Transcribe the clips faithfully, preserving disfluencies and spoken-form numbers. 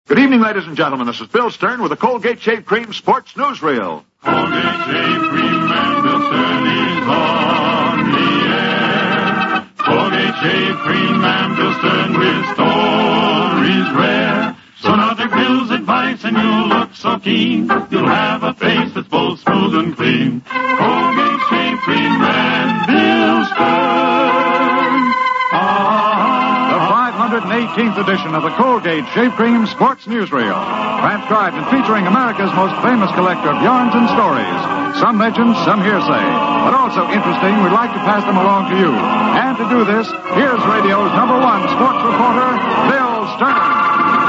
Good evening, ladies and gentlemen. This is Bill Stern with the Colgate Shave Cream Sports Newsreel. Colgate Shave Cream and Bill Stern is on the air. Colgate Shave Cream and Bill Stern with stories rare. So now take Bill's advice and you'll look so keen. You'll have a face that's both smooth and clean. Colgate Shave Cream and Bill Stern. Ah. The five hundred eighteenth edition of the Colgate Shave Cream Sports Newsreel. Transcribed and featuring America's most famous collector of yarns and stories. Some legends, some hearsay. But also interesting, we'd like to pass them along to you. And to do this, here's radio's number one sports reporter, Bill Stern.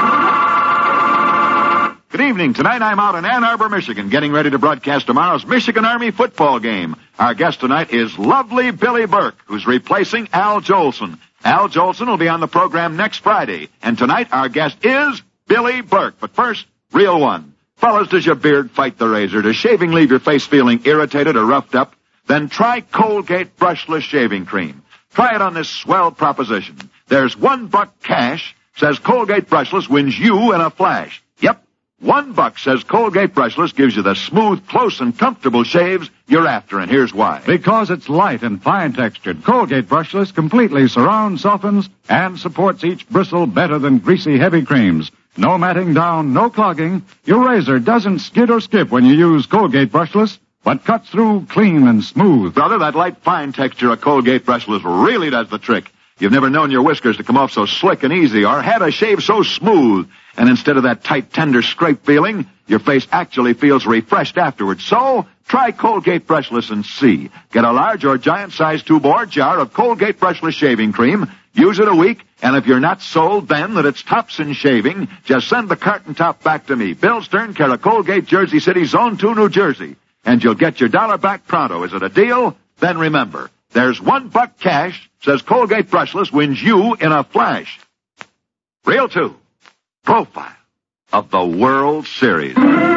Good evening. Tonight I'm out in Ann Arbor, Michigan, getting ready to broadcast tomorrow's Michigan Army football game. Our guest tonight is lovely Billy Burke, who's replacing Al Jolson. Al Jolson will be on the program next Friday. And tonight our guest is Billy Burke. But first, Reel One. Fellas, does your beard fight the razor? Does shaving leave your face feeling irritated or roughed up? Then try Colgate Brushless Shaving Cream. Try it on this swell proposition. There's one buck cash, says Colgate Brushless wins you in a flash. Yep. One buck says Colgate Brushless gives you the smooth, close, and comfortable shaves you're after, and here's why. Because it's light and fine-textured, Colgate Brushless completely surrounds, softens, and supports each bristle better than greasy, heavy creams. No matting down, no clogging. Your razor doesn't skid or skip when you use Colgate Brushless, but cuts through clean and smooth. Brother, that light, fine texture of Colgate Brushless really does the trick. You've never known your whiskers to come off so slick and easy, or had a shave so smooth. And instead of that tight, tender scrape feeling, your face actually feels refreshed afterwards. So, try Colgate Brushless and see. Get a large or giant-sized tube or jar of Colgate Brushless shaving cream. Use it a week, and if you're not sold then that it's tops in shaving, just send the carton top back to me. Bill Stern, care of Colgate, Jersey City, Zone two, New Jersey. And you'll get your dollar back pronto. Is it a deal? Then remember, there's one buck cash, says Colgate Brushless wins you in a flash. Reel Two. Profile of the World Series.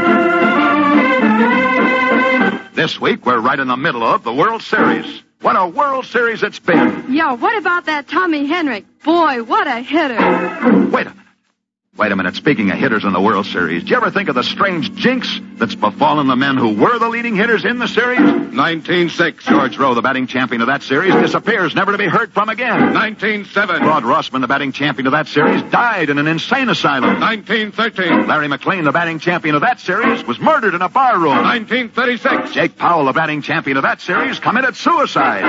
This week, we're right in the middle of the World Series. What a World Series it's been. Yo, what about that Tommy Henrich? Boy, what a hitter. Wait a minute. Wait a minute. Speaking of hitters in the World Series, do you ever think of the strange jinx that's befallen the men who were the leading hitters in the series? nineteen six. George Rowe, the batting champion of that series, disappears, never to be heard from again. nineteen seven. Claude Rossman, the batting champion of that series, died in an insane asylum. nineteen thirteen. Larry McLean, the batting champion of that series, was murdered in a bar room. nineteen thirty-six. Jake Powell, the batting champion of that series, committed suicide.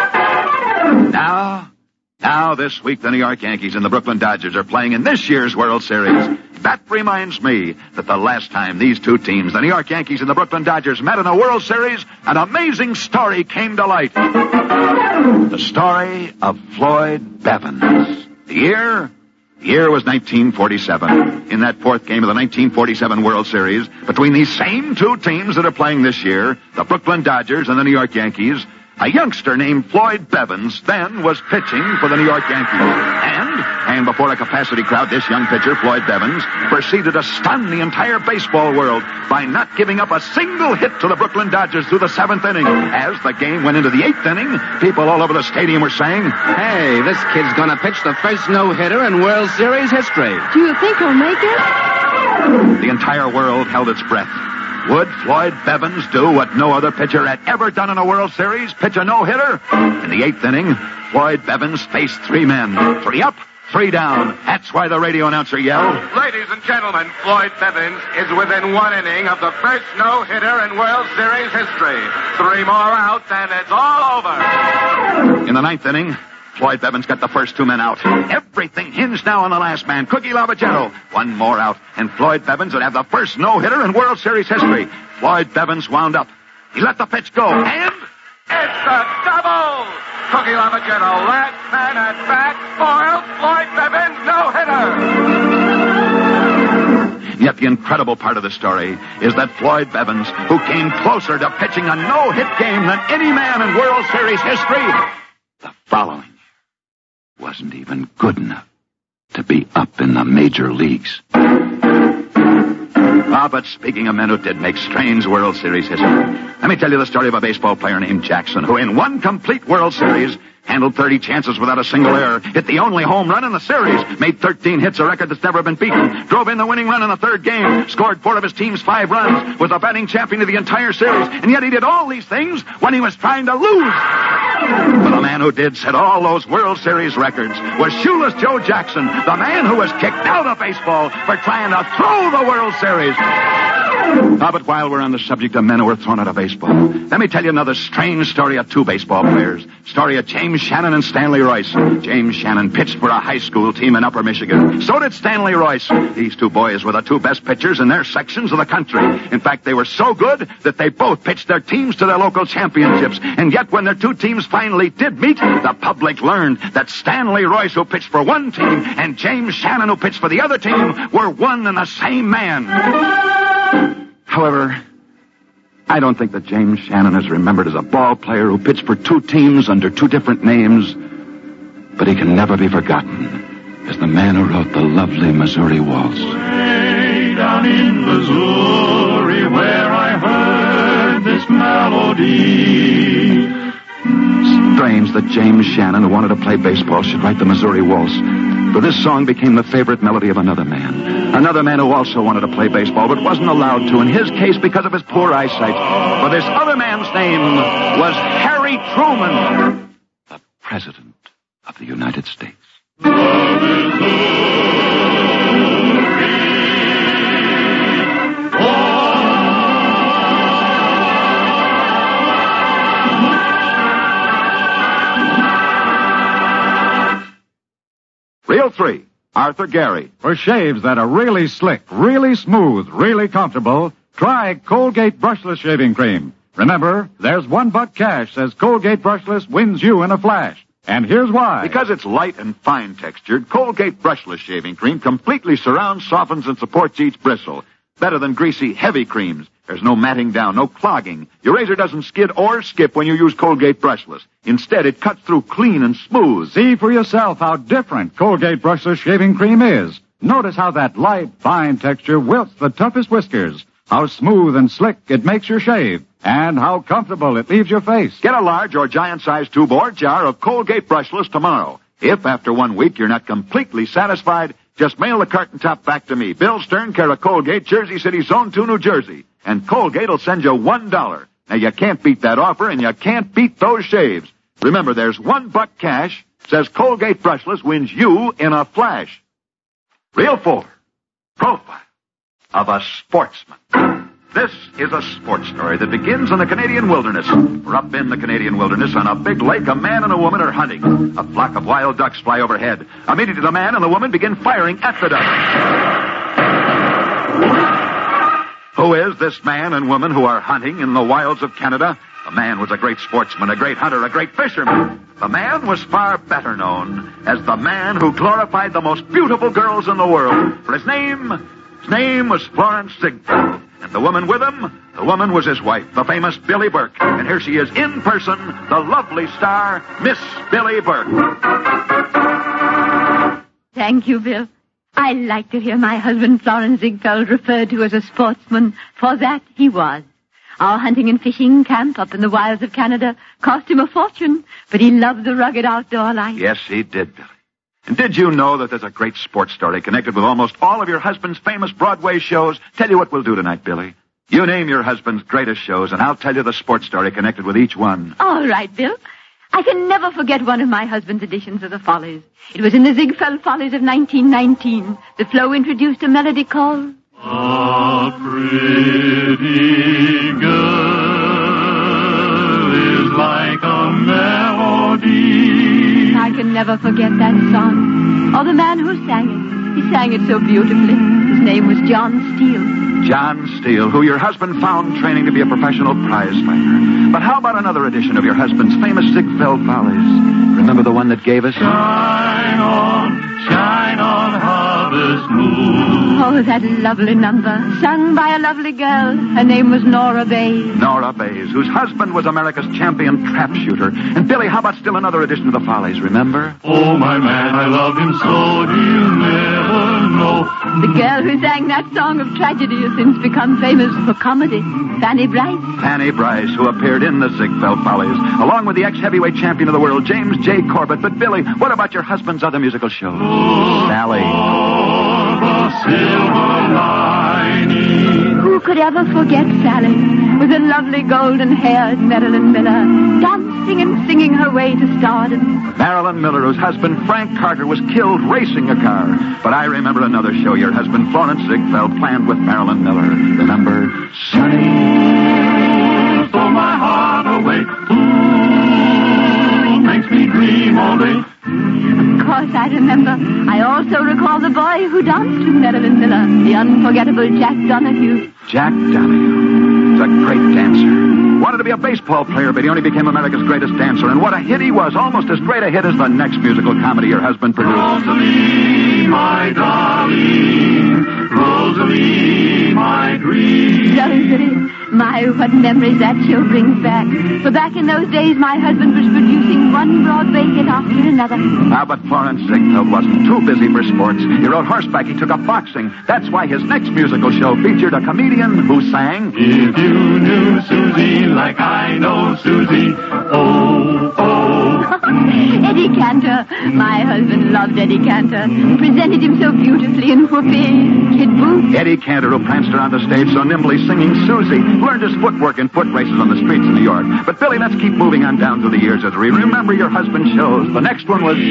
Now... Now, this week, the New York Yankees and the Brooklyn Dodgers are playing in this year's World Series. That reminds me that the last time these two teams, the New York Yankees and the Brooklyn Dodgers, met in a World Series, an amazing story came to light. The story of Floyd Bevins. The year? The year was nineteen forty-seven. In that fourth game of the nineteen forty-seven World Series, between these same two teams that are playing this year, the Brooklyn Dodgers and the New York Yankees, a youngster named Floyd Bevins then was pitching for the New York Yankees. And, and before a capacity crowd, this young pitcher, Floyd Bevins, proceeded to stun the entire baseball world by not giving up a single hit to the Brooklyn Dodgers through the seventh inning. As the game went into the eighth inning, people all over the stadium were saying, "Hey, this kid's gonna pitch the first no-hitter in World Series history." Do you think he'll make it? The entire world held its breath. Would Floyd Bevins do what no other pitcher had ever done in a World Series? Pitch a no-hitter? In the eighth inning, Floyd Bevins faced three men. Three up, three down. That's why the radio announcer yelled, Ladies and gentlemen, Floyd Bevins is within one inning of the first no-hitter in World Series history. Three more outs, and it's all over. In the ninth inning, Floyd Bevins got the first two men out. Everything hinged now on the last man, Cookie Lavagetto. One more out, and Floyd Bevins would have the first no-hitter in World Series history. Floyd Bevins wound up. He let the pitch go, and... It's a double! Cookie Lavagetto, last man at bat, spoils Floyd Bevins' no-hitter. Yet the incredible part of the story is that Floyd Bevins, who came closer to pitching a no-hit game than any man in World Series history, the following wasn't even good enough to be up in the major leagues. Ah, but speaking of men who did make strange World Series history, let me tell you the story of a baseball player named Jackson, who in one complete World Series Handled thirty chances without a single error. Hit the only home run in the series. Made thirteen hits, a record that's never been beaten. Drove in the winning run in the third game. Scored four of his team's five runs. Was the batting champion of the entire series. And yet he did all these things when he was trying to lose. But the man who did set all those World Series records was Shoeless Joe Jackson, the man who was kicked out of baseball for trying to throw the World Series. Ah, but while we're on the subject of men who were thrown out of baseball, let me tell you another strange story of two baseball players. Story of James Shannon and Stanley Royce. James Shannon pitched for a high school team in Upper Michigan. So did Stanley Royce. These two boys were the two best pitchers in their sections of the country. In fact, they were so good that they both pitched their teams to their local championships. And yet, when their two teams finally did meet, the public learned that Stanley Royce, who pitched for one team, and James Shannon, who pitched for the other team, were one and the same man. However, I don't think that James Shannon is remembered as a ball player who pitched for two teams under two different names, but he can never be forgotten as the man who wrote the lovely Missouri Waltz. Way down in Missouri where I heard this melody. Strange that James Shannon, who wanted to play baseball, should write the Missouri Waltz. For this song became the favorite melody of another man. Another man who also wanted to play baseball, but wasn't allowed to, in his case, because of his poor eyesight. For this other man's name was Harry Truman, the President of the United States. Reel three, Arthur Gary. For shaves that are really slick, really smooth, really comfortable, try Colgate Brushless Shaving Cream. Remember, there's one buck cash says Colgate Brushless wins you in a flash. And here's why. Because it's light and fine textured, Colgate Brushless Shaving Cream completely surrounds, softens, and supports each bristle. Better than greasy, heavy creams. There's no matting down, no clogging. Your razor doesn't skid or skip when you use Colgate Brushless. Instead, it cuts through clean and smooth. See for yourself how different Colgate Brushless Shaving Cream is. Notice how that light, fine texture wilts the toughest whiskers. How smooth and slick it makes your shave. And how comfortable it leaves your face. Get a large or giant-sized tube or jar of Colgate Brushless tomorrow. If after one week you're not completely satisfied, just mail the carton top back to me. Bill Stern, care of Colgate, Jersey City, Zone two, New Jersey. And Colgate will send you one dollar. Now, you can't beat that offer, and you can't beat those shaves. Remember, there's one buck cash. Says Colgate Brushless wins you in a flash. Reel four, Profile of a Sportsman. This is a sports story that begins in the Canadian wilderness. We're up in the Canadian wilderness on a big lake. A man and a woman are hunting. A flock of wild ducks fly overhead. Immediately the man and the woman begin firing at the ducks. Who is this man and woman who are hunting in the wilds of Canada? The man was a great sportsman, a great hunter, a great fisherman. The man was far better known as the man who glorified the most beautiful girls in the world. For his name, his name was Florence Ziegfeld. And the woman with him, the woman was his wife, the famous Billie Burke. And here she is in person, the lovely star, Miss Billie Burke. Thank you, Bill. I like to hear my husband, Florence Ziegfeld, referred to as a sportsman, for that he was. Our hunting and fishing camp up in the wilds of Canada cost him a fortune, but he loved the rugged outdoor life. Yes, he did, Billy. And did you know that there's a great sports story connected with almost all of your husband's famous Broadway shows? Tell you what we'll do tonight, Billy. You name your husband's greatest shows, and I'll tell you the sports story connected with each one. All right, Bill. I can never forget one of my husband's editions of the Follies. It was in the Ziegfeld Follies of nineteen nineteen. The Flo introduced a melody called... A pretty girl is like a melody. I can never forget that song. Or the man who sang it. He sang it so beautifully. His name was John Steele. John Steele, who your husband found training to be a professional prize fighter. But how about another edition of your husband's famous Ziegfeld Follies? Remember the one that gave us... Shine on, shine on, harvest moon. Oh, that lovely number, sung by a lovely girl. Her name was Nora Bayes. Nora Bayes, whose husband was America's champion trap shooter. And Billy, how about still another edition of the Follies, remember? Oh, my man, I love him so, he'll never know. The girl who sang that song of tragedy has since become famous for comedy. Fanny Bryce. Fanny Bryce, who appeared in the Ziegfeld Follies, along with the ex-heavyweight champion of the world, James J. Corbett. But, Billy, what about your husband's other musical shows? Oh, Sally. The silver lining. Who could ever forget Sally, with her lovely golden-haired Marilyn Miller, dancing and singing her way to stardom? Marilyn Miller, whose husband Frank Carter was killed racing a car. But I remember another show your husband Florence Ziegfeld planned with Marilyn Miller. Remember? Sunny. Stole my heart away. Ooh, makes me dream all day. Of course, I remember. I also recall the boy who danced with Marilyn Miller, the unforgettable Jack Donahue. Jack Donahue was a great dancer. Wanted to be a baseball player, but he only became America's greatest dancer. And what a hit he was, almost as great a hit as the next musical comedy your husband produced. Rosalie, my darling, Rosalie, my dream. Rosalie, my, what memories that show brings back. For back in those days, my husband was producing one Broadway hit after another. Ah, but Florence Ziegfeld wasn't too busy for sports. He rode horseback, he took up boxing. That's why his next musical show featured a comedian who sang... If you knew Susie like I know Susie, oh, oh. Eddie Cantor. My husband loved Eddie Cantor. Presented him so beautifully in whoopee, kid boots. Eddie Cantor, who pranced around the stage so nimbly singing Susie, learned his footwork in foot races on the streets of New York. But, Billy, let's keep moving on down through the years as we remember your husband's shows. The next one was...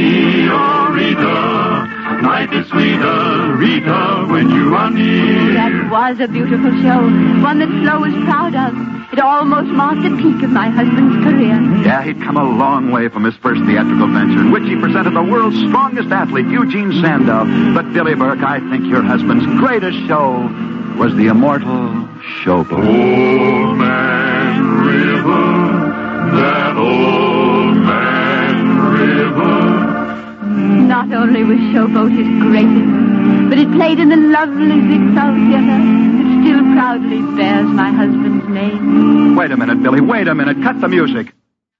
Rita, Rita, night is sweeter, Rita, when you are near. That was a beautiful show, one that Flo was proud of. It almost marked the peak of my husband's career. Yeah, he'd come a long way from his first theatrical venture, in which he presented the world's strongest athlete, Eugene Sandow. But, Billy Burke, I think your husband's greatest show was the immortal Showboat. Old Man River, that old man river. Not only was Showboat his greatest, but it played in the lovely Ziegfeld Theater that still proudly bears my husband's name. Wait a minute, Billy, wait a minute. Cut the music.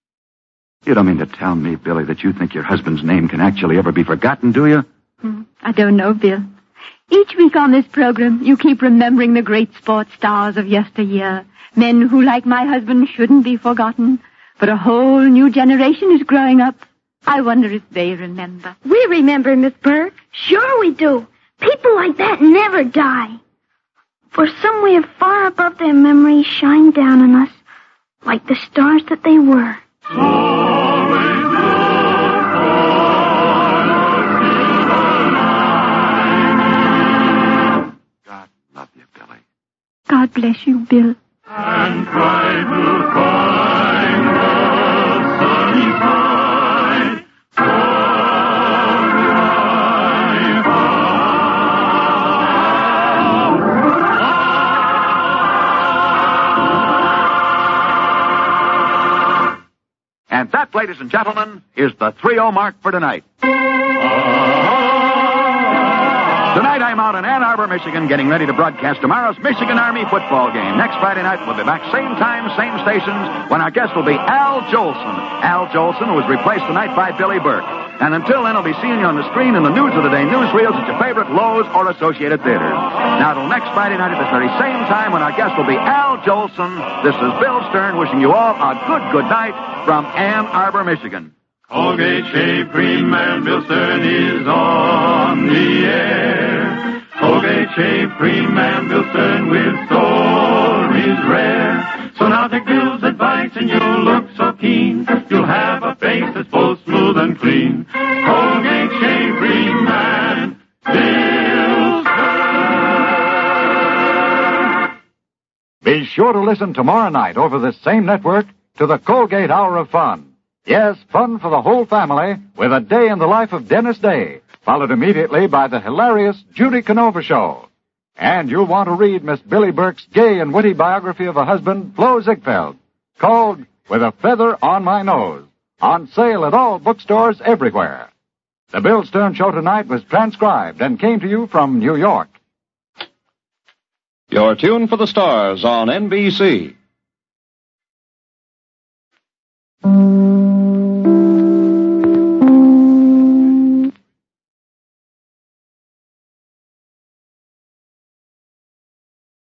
You don't mean to tell me, Billy, that you think your husband's name can actually ever be forgotten, do you? Hmm, I don't know, Bill. Each week on this program, you keep remembering the great sports stars of yesteryear. Men who, like my husband, shouldn't be forgotten. But a whole new generation is growing up. I wonder if they remember. We remember, Miss Burke. Sure we do. People like that never die. For somewhere far above their memories shine down on us like the stars that they were. God love you, Billy. God bless you, Bill. And try to find the sunny side And that, ladies and gentlemen, is the three oh mark for tonight. Tonight I'm out in Ann Arbor, Michigan, getting ready to broadcast tomorrow's Michigan Army football game. Next Friday night, we'll be back same time, same stations, when our guest will be Al Jolson. Al Jolson, who was replaced tonight by Billy Burke. And until then, I'll be seeing you on the screen in the News of the Day newsreels at your favorite Lowe's or Associated Theaters. Now, till next Friday night at this very same time, when our guest will be Al Jolson, this is Bill Stern wishing you all a good, good night from Ann Arbor, Michigan. Colgate Shave Cream and Bill Stern is on the air. Colgate Shave Cream and Bill Stern with stories rare. So now take Bill's advice and you'll look so keen. You'll have a face that's both smooth and clean. Colgate Shave Cream and Bill Stern. Be sure to listen tomorrow night over this same network to the Colgate Hour of Fun. Yes, fun for the whole family with A Day in the Life of Dennis Day, followed immediately by the hilarious Judy Canova Show. And you'll want to read Miss Billy Burke's gay and witty biography of her husband, Flo Ziegfeld, called With a Feather on My Nose, on sale at all bookstores everywhere. The Bill Stern Show tonight was transcribed and came to you from New York. You're tuned for the stars on N B C.